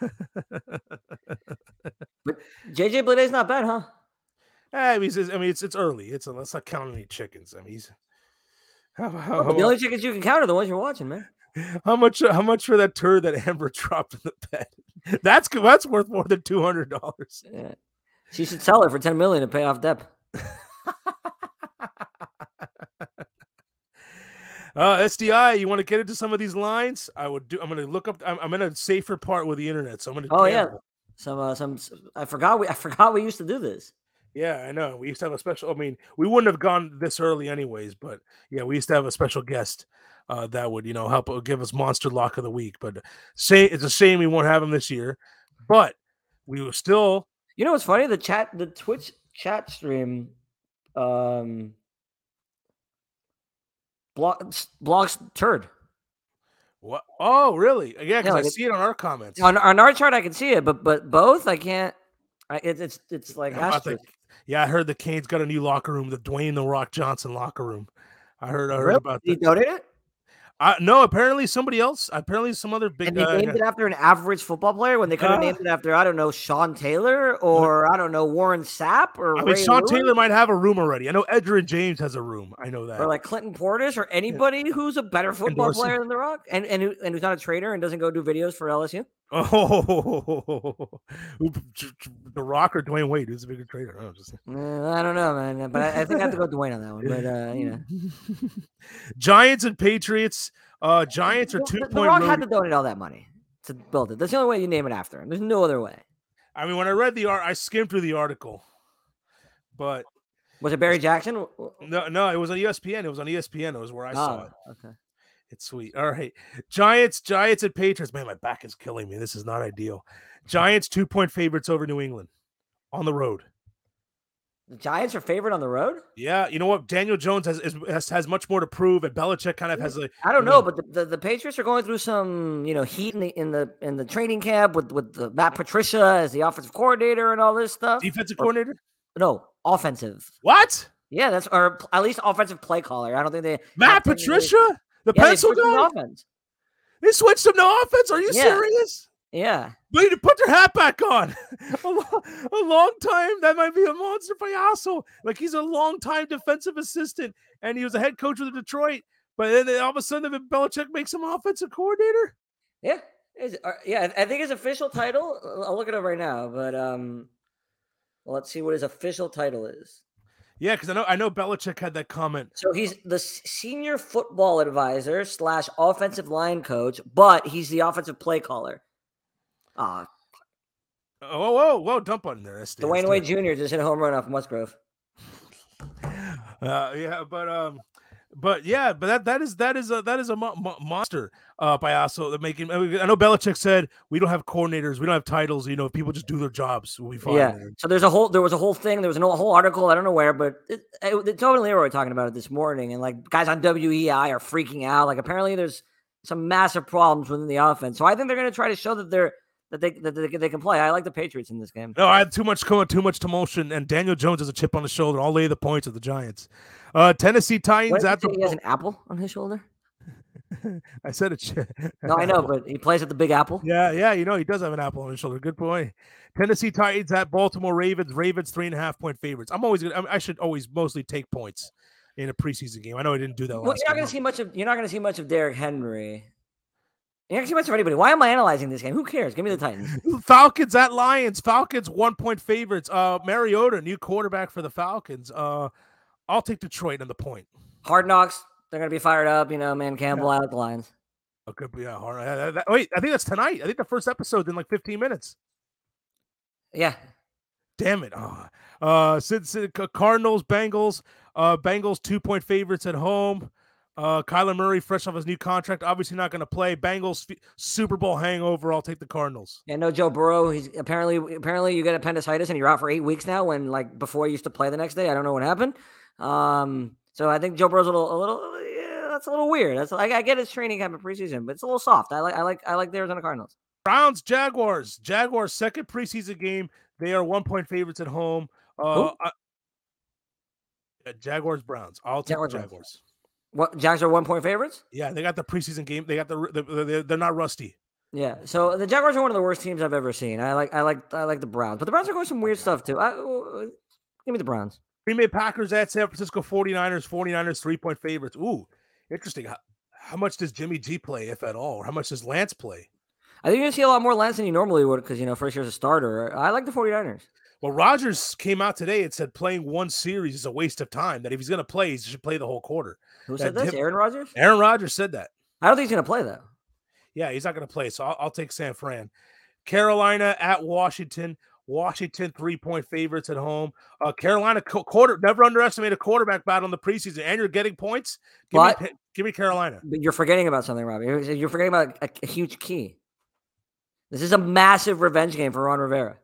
but J J Bleday's not bad, huh? I mean, it's, I mean, it's it's early. It's let's not count any chickens. I mean, he's how, how, Well, the only chickens you can count are the ones you're watching, man. How much? How much for that turd that Amber dropped in the bed? That's that's worth more than two hundred dollars. Yeah. She should sell it for ten million to pay off debt. uh, S D I, you want to get into some of these lines? I would do. I'm going to look up. I'm, I'm in a safer part with the internet, so I'm going to. Oh yeah, some uh, some. I forgot we. I forgot we used to do this. Yeah, I know. We used to have a special. I mean, we wouldn't have gone this early anyways, but yeah, we used to have a special guest. Uh, that would, you know, help give us Monster Lock of the Week. But say it's a shame we won't have him this year. But we will still. You know what's funny? The chat, the Twitch chat stream, um, blocks blocks turd. What? Oh, really? Yeah, because Yeah, like I it, see it on our comments. On, on our chart, I can see it, but but both I can't. I, it, it's it's like the, yeah, I heard the Canes got a new locker room, the Dwayne the Rock Johnson locker room. I heard. I heard really? about that. Did he donate it? Uh, no, apparently somebody else. Apparently some other big. And they uh, named it after an average football player when they could have uh, named it after, I don't know, Sean Taylor or I don't know, Warren Sapp or. I mean, Ray Sean Lewis? Taylor might have a room already. I know Edgerrin James has a room. I know that. Or like Clinton Portis or anybody who's a better football Endorsing. player than The Rock and and, who, and who's not a trader and doesn't go do videos for L S U. Oh, The Rock or Dwayne Wade? Who's a bigger trader? I don't, just... uh, I don't know, man. But I, I think I have to go Dwayne on that one. But uh, you know, Giants and Patriots. Uh, Giants are two the, point. The Rock road. had to donate all that money to build it. That's the only way you name it after him. There's no other way. I mean, when I read the art, I skimmed through the article, but was it Barry Jackson? No, no, it was on E S P N. It was on E S P N. It was where I oh, saw it. Okay, it's sweet. All right, Giants, Giants and Patriots. Man, my back is killing me. This is not ideal. Giants two point favorites over New England on the road. The Giants are favored on the road? Yeah, you know what? Daniel Jones has has, has much more to prove, and Belichick kind of has a. I don't know, know, but the, the, the Patriots are going through some, you know, heat in the in the in the training camp with with the, Matt Patricia as the offensive coordinator and all this stuff. Defensive or, coordinator? No, offensive. What? Yeah, that's or at least offensive play caller. I don't think they. Matt Patricia, the yeah, pencil guy. Offense. They switched him to offense. Are you yeah. serious? Yeah. They need to put their hat back on. a, long, a long time. That might be a monster payaso. Like he's a long time defensive assistant, and he was a head coach with Detroit. But then they, all of a sudden, Belichick makes him offensive coordinator. Yeah. Is, uh, yeah. I think his official title. I'll look it up right now. But um, well, let's see what his official title is. Yeah, because I know I know Belichick had that comment. So he's the senior football advisor slash offensive line coach, but he's the offensive play caller. Ah, uh, whoa, whoa, whoa! Dump on there. That's, Dwayne Wade Junior just hit a home run off Musgrove. Uh, yeah, but um, but yeah, but that that is that is a that is a mo- mo- monster. Uh, payaso that making. I know Belichick said we don't have coordinators, we don't have titles. You know, if people just do their jobs, we'll be fine. Yeah. So there's a whole there was a whole thing. There was a whole article. I don't know where, but it, it, it, Tony Leroy talking about it this morning, and like guys on W E I are freaking out. Like apparently there's some massive problems within the offense. So I think they're going to try to show that they're. That they that they, they can play. I like the Patriots in this game. No, I had too much too much emotion, and Daniel Jones has a chip on the shoulder. I'll lay the points of the Giants. Uh, Tennessee Titans. At the... He has an apple on his shoulder. I said a chip. No, I know, but he plays at the Big Apple. Yeah, yeah, you know he does have an apple on his shoulder. Good point. Tennessee Titans at Baltimore Ravens. Ravens three and a half point favorites. I'm always gonna. I should always mostly take points in a preseason game. I know I didn't do that. Well, last you're not going to see much of. You're not going to see much of Derrick Henry. You can't see much of anybody. Why am I analyzing this game? Who cares? Give me the Titans. Falcons at Lions. Falcons one point favorites. Uh, Mariota, new quarterback for the Falcons. Uh, I'll take Detroit on the point. Hard Knocks. They're gonna be fired up. You know, man, Campbell yeah. out at the Lions. Okay, yeah, hard. Uh, that, wait, I think that's tonight. I think the first episode in like fifteen minutes. Yeah. Damn it. Oh. Uh, Cardinals, Bengals. Uh, Bengals two point favorites at home. Uh, Kyler Murray, fresh off his new contract, obviously not going to play. Bengals f- Super Bowl hangover. I'll take the Cardinals. Yeah, no Joe Burrow. He's apparently apparently you get appendicitis and you're out for eight weeks now. When like before you used to play the next day. I don't know what happened. Um, so I think Joe Burrow's a little a little yeah, that's a little weird. That's like I get his training camp in preseason, but it's a little soft. I like I like I like the Arizona Cardinals. Browns Jaguars. Jaguars second preseason game. They are one point favorites at home. Uh, I, yeah, Jaguars Browns. I'll take Jaguars, the Jaguars. What Jags are one point favorites? Yeah, they got the preseason game. They got the, the, the they're not rusty. Yeah, so the Jaguars are one of the worst teams I've ever seen. I like I like I like the Browns, but the Browns are going some weird stuff too. I, uh, give me the Browns. Green Bay Packers at San Francisco forty-niners. forty-niners three-point favorites. Ooh, interesting. How, how much does Jimmy G play, if at all? Or how much does Lance play? I think you're going to see a lot more Lance than you normally would because, you know, first year as a starter. I like the forty-niners. Well, Rodgers came out today and said playing one series is a waste of time, that if he's going to play, he should play the whole quarter. Who said that this? him, Aaron Rodgers? Aaron Rodgers said that. I don't think he's going to play, though. Yeah, he's not going to play, so I'll, I'll take San Fran. Carolina at Washington. Washington three-point favorites at home. Uh, Carolina quarter never underestimate a quarterback battle in the preseason, and you're getting points. Give, but, me, give me Carolina. But you're forgetting about something, Robbie. You're forgetting about a, a huge key. This is a massive revenge game for Ron Rivera.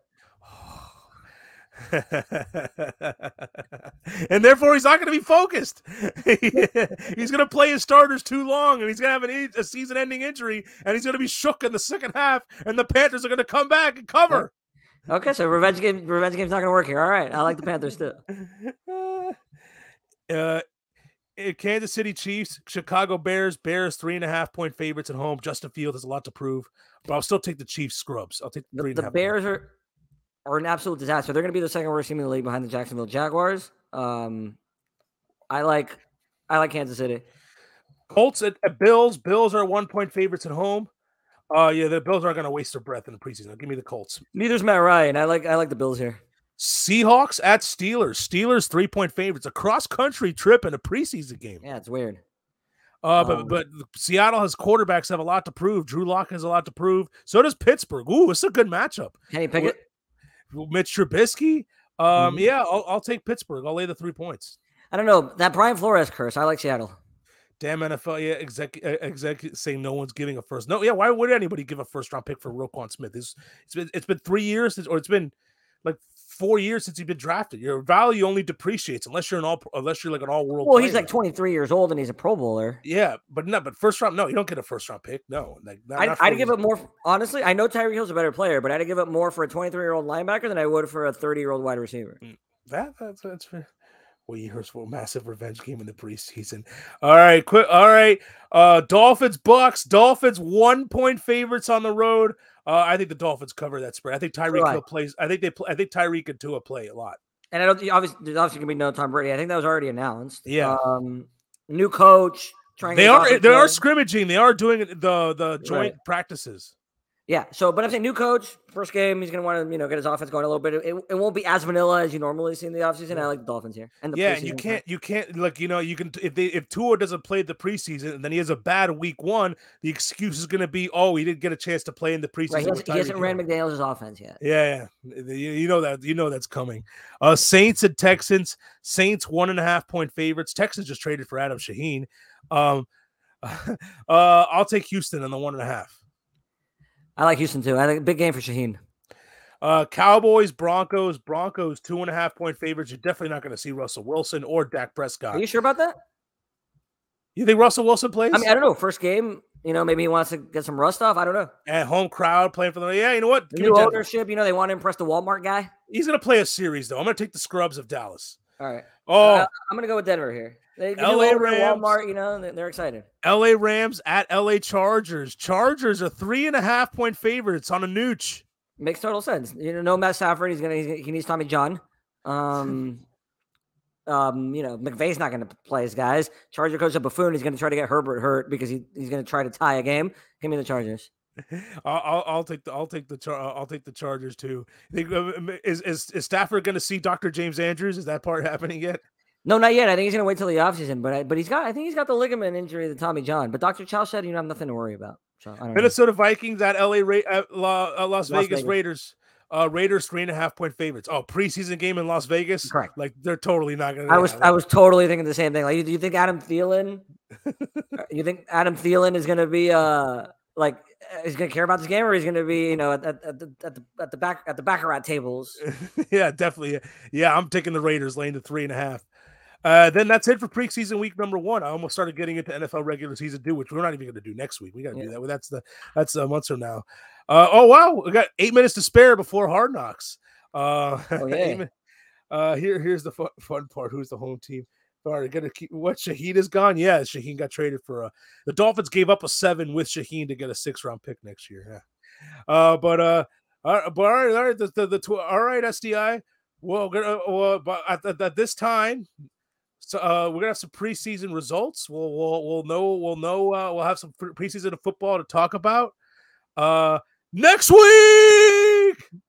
And therefore, he's not going to be focused. He's going to play his starters too long, and he's going to have an, a season-ending injury, and he's going to be shook in the second half, and the Panthers are going to come back and cover. Okay, so revenge game, revenge game's not going to work here. All right, I like the Panthers too. Uh, Kansas City Chiefs, Chicago Bears, Bears three and a half point favorites at home. Justin Fields has a lot to prove, but I'll still take the Chiefs scrubs. I'll take the three and the a half. Bears are are an absolute disaster. They're going to be the second worst team in the league behind the Jacksonville Jaguars. Um, I like I like Kansas City. Colts at, at Bills. Bills are one point favorites at home. Uh, yeah, the Bills aren't going to waste their breath in the preseason. Give me the Colts. Neither's Matt Ryan. I like I like the Bills here. Seahawks at Steelers. Steelers three-point favorites. A cross-country trip in a preseason game. Yeah, it's weird. Uh, but um, but Seattle has quarterbacks have a lot to prove. Drew Lock has a lot to prove. So does Pittsburgh. Ooh, it's a good matchup. Kenny Pickett, Mitch Trubisky. Um, mm-hmm. yeah, I'll, I'll take Pittsburgh. I'll lay the three points. I don't know that Brian Flores curse. I like Seattle. Damn N F L, yeah, exec, exec saying no one's giving a first. No, yeah, why would anybody give a first round pick for Roquan Smith? It's, it's been it's been three years since, or it's been like four years since he's been drafted. Your value only depreciates unless you're an all unless you're like an all world. Well, player. he's like twenty-three years old and he's a Pro Bowler. Yeah, but no, but first round, no, you don't get a first round pick. No, like not, I'd, not I'd give it more. Honestly, I know Tyreek Hill's a better player, but I'd give it more for a twenty-three year old linebacker than I would for a thirty year old wide receiver. That that's that's fair. Well, you heard for a massive revenge game in the preseason. All right, quick. All right, uh, Dolphins, Bucks, Dolphins one point favorites on the road. Uh, I think the Dolphins cover that spread. I think Tyreek right. Hill plays. I think they. Play, I think Tyreek and Tua play a lot. And I don't. Obviously, there's obviously gonna be no Tom Brady. I think that was already announced. Yeah. Um, new coach. Trying. They are. They are scrimmaging. They are doing the the joint right. practices. Yeah, so but I'm saying new coach, first game, he's gonna want to you know get his offense going a little bit. It, it won't be as vanilla as you normally see in the offseason. I like the Dolphins here. And the yeah, and you can't you can't like you know you can if they if Tua doesn't play the preseason and then he has a bad week one, the excuse is gonna be oh he didn't get a chance to play in the preseason. Right, he, has, he hasn't ran McDaniel's offense yet. Yeah, yeah, you, you know that you know that's coming. Uh, Saints and Texans. Saints one and a half point favorites. Texans just traded for Adam Shaheen. Um, uh, I'll take Houston on the one and a half. I like Houston too. I think big game for Shaheen. Uh, Cowboys, Broncos, Broncos, two and a half point favorites. You're definitely not going to see Russell Wilson or Dak Prescott. Are you sure about that? You think Russell Wilson plays? I mean, I don't know. First game, you know, maybe he wants to get some rust off. I don't know. At home crowd playing for them. Yeah, you know what? Give New ownership. You know, they want to impress the Walmart guy. He's going to play a series though. I'm going to take the scrubs of Dallas. All right. Oh, uh, I'm going to go with Denver here. They, L A Rams, Walmart, you know, they're, they're excited. L A Rams at L A Chargers. Chargers are three and a half point favorites on a nooch. Makes total sense. You know, no Matt Stafford. He's gonna. He's, he needs Tommy John. Um, um, you know, McVay's not going to play his guys. Charger coach a buffoon. He's going to try to get Herbert hurt because he, he's going to try to tie a game. Give me the Chargers. I'll, I'll, I'll take the I'll take the Char- I'll take the Chargers too. Is is, is Stafford going to see Doctor James Andrews? Is that part happening yet? No, not yet. I think he's going to wait till the offseason, but I, but he's got I think he's got the ligament injury to Tommy John. But Doctor Chow said you have nothing to worry about. So I don't Minnesota know. Vikings at L A Ra- at La, uh, Las, Las Vegas, Vegas Raiders. Uh, Raiders three and a half point favorites. Oh, preseason game in Las Vegas. Correct. Like they're totally not going to. I was I was totally thinking the same thing. Like, do you think Adam Thielen You think Adam Thielen is going to be uh like is going to care about this game, or he's going to be you know at, at, at the at the at the back at the baccarat tables? Yeah, definitely. Yeah, I'm taking the Raiders laying the three and a half. Uh, then that's it for preseason week number one. I almost started getting into N F L regular season two, which we're not even going to do next week. We got to Yeah. do that. Well, that's the that's uh, months from now. Uh, oh wow, we got eight minutes to spare before Hard Knocks. Uh, Oh yeah. eight min- uh, here here's the fun, fun part. Who's the home team? All right, gonna keep what Shaheed is gone. Yeah, Shaheed got traded for uh the Dolphins gave up a seven with Shaheed to get a six round pick next year. Yeah. Uh, but uh, uh but all right, all right, the the, the tw- all right, S D I. Well, we're gonna uh, but at, at, at this time, so uh, we're gonna have some preseason results. We'll we'll we'll know we'll know uh, we'll have some preseason football to talk about uh next week.